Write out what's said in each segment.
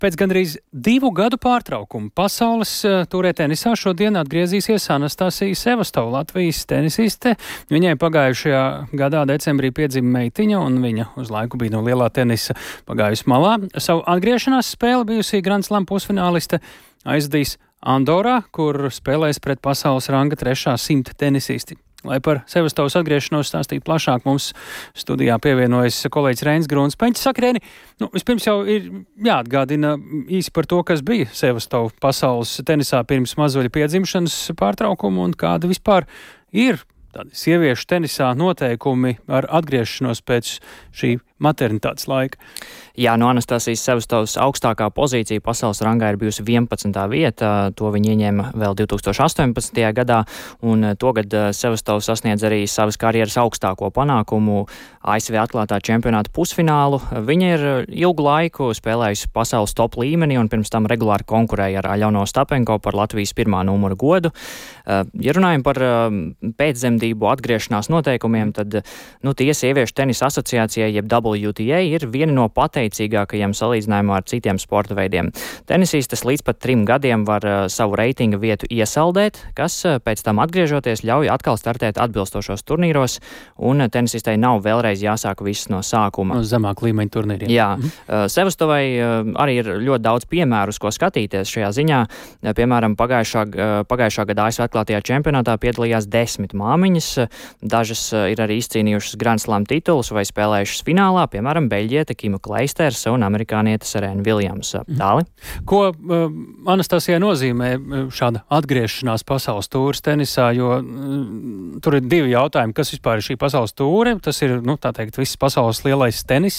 Pēc gandrīz 2 gadu pārtraukuma pasaules turē tenisā šodien atgriezīsies Anastasija Sevastova, Latvijas tenisiste. Viņai pagājušajā gadā decembrī piedzima meitiņa, un viņa uz laiku bija no lielā tenisa pagājusi malā. Savu atgriešanās spēli bijusī Grand Slam pusfināliste aizdīs Andorā, kur spēlēs pret pasaules ranga 300 tenisisti. Lai par Sevastovas atgriešanos stāstītu plašāk, mums studijā pievienojas kolēģis Reinis Grūns. Saka, Reini, vispirms jau ir jāatgādina īsi par to, kas bija Sevastova pasaules tenisā pirms mazuļa piedzimšanas pārtraukuma un kāda vispār ir tādi sieviešu tenisā noteikumi ar atgriešanos pēc šī maternitātes laika. Jā, no Anastasijas Sevastovas augstākā pozīcija pasaules rangā ir bijusi 11. vieta. To viņa ieņēma vēl 2018. gadā, un togad Sevastova sasniedz arī savas karjeras augstāko panākumu ASV atklātā čempionāta pusfinālu. Viņa ir ilgu laiku spēlējusi pasaules top līmenī un pirms tam regulāri konkurēja ar Aļonu Ostapenko par Latvijas pirmā numura godu. Ja runājam par pēcdzemdību atgriešanās noteikumiem, tad tie sieviešu tenisa asociācijai, jeb WTA, ir viena no pateicīgākajiem salīdzinājumā ar citiem sporta veidiem. Tenisistes līdz pat 3 gadiem var savu reitinga vietu iesaldēt, kas pēc tam atgriežoties ļauj atkal startēt atbilstošos turnīros, un tenisistei nav vēlreiz jāsāk viss no sākuma. No zemāk līmeņa turnīriem. Jā. Sevastovai arī ir ļoti daudz piemēru, ko skatīties šajā ziņā. Piemēram, pagājušā gada ASV atklātajā čempionātā piedalījās 10 māmiņas. Dažas ir arī izcīnījušas Grand Slam titulus vai spēlējušas finālā, piemēram, beļģiete Kima Kleisters un amerikāniete Serena Viljams. Tāli. Ko Anastasijai nozīmē šāda atgriešanās pasaules tūres tenisā, jo tur ir 2 jautājumi, kas vispār ir šī pasaules tūre, tas ir, tā teikt, viss pasaules lielais tenis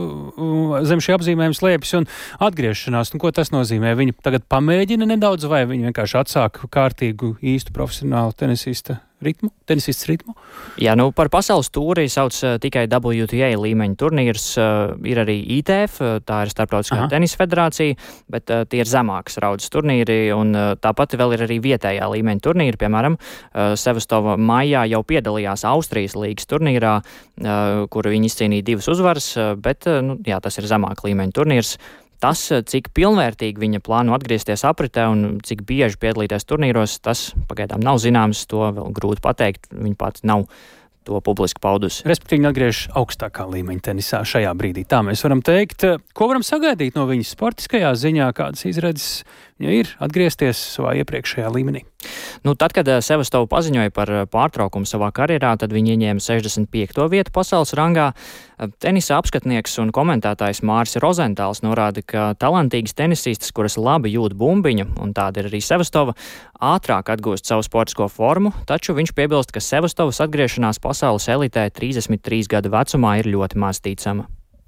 zem šī apzīmējuma slēpjas un atgriešanās. Ko tas nozīmē? Viņa tagad pamēģina nedaudz vai viņa vienkārši atsāk kārtīgu īstu profesionālu tenisistu ritmu? Jā, par pasaules tūri sauc tikai WTA līmeņa turnīrs. Ir arī ITF, tā ir Starptautiskā tenisa federācija, bet tie ir zemākas raudzes turnīri, un tāpat vēl ir arī vietējā līmeņa turnīri. Piemēram, Sevastova maijā jau piedalījās Austrijas līgas turnīrā, kur viņi izcīnīja 2 uzvaras, bet tas ir zemāk līmeņa turnīrs. Tas, cik pilnvērtīgi viņa plāno atgriezties apritē un cik bieži piedalīties turnīros, tas pagaidām nav zināms, to vēl grūti pateikt. Viņa pati nav to publiski paudusi. Respektīvi, atgriežas augstākā līmeņa tenisā šajā brīdī. Tā mēs varam teikt. Ko varam sagaidīt no viņas sportiskajā ziņā, kādas izredzes viņa ir atgriezties savā iepriekšējā līmenī? Tad, kad Sevastova paziņoja par pārtraukumu savā karjerā, tad viņa ieņēma 65. vietu pasaules rangā. Tenisa apskatnieks un komentētājs Māris Rozentāls norāda, ka talantīgas tenisistes, kuras labi jūt bumbiņu, un tāda ir arī Sevastova, ātrāk atgūst savu sportisko formu, taču viņš piebilst, ka Sevastovas atgriešanās pasaules elitē 33 gadu vecumā ir ļoti maz ticama.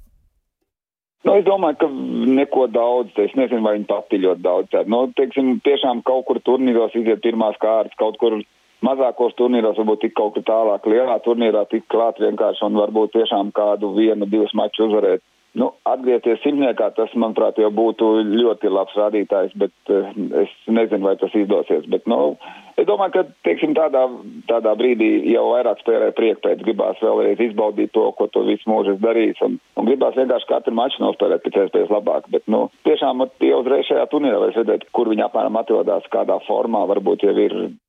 Es domāju, ka neko daudz, es nezinu, vai viņi pati ļoti daudz. Tiešām kaut kur turnīros iziet pirmās kārtas, kaut kur mazākos turnīros, varbūt tik kaut kur tālāk, lielā turnīrā tik klāt vienkārši un varbūt tiešām kādu 1-2 maču uzvarēt. Atgriezties simtniekā, tas, manuprāt, jau būtu ļoti labs rādītājs, bet es nezinu, vai tas izdosies. Bet, es domāju, ka, tādā brīdī jau vairāk spēlē priekpēc, gribās vēlreiz izbaudīt to, ko to visu mūžu darījis, un gribās vienkārši katru maču nospēlēt pēc iespējas labāk. Bet, tiešām jau uzreiz šajā turnīrā vajag redzēt, kur viņi apmēram atrodas, kādā formā varbūt jau ir.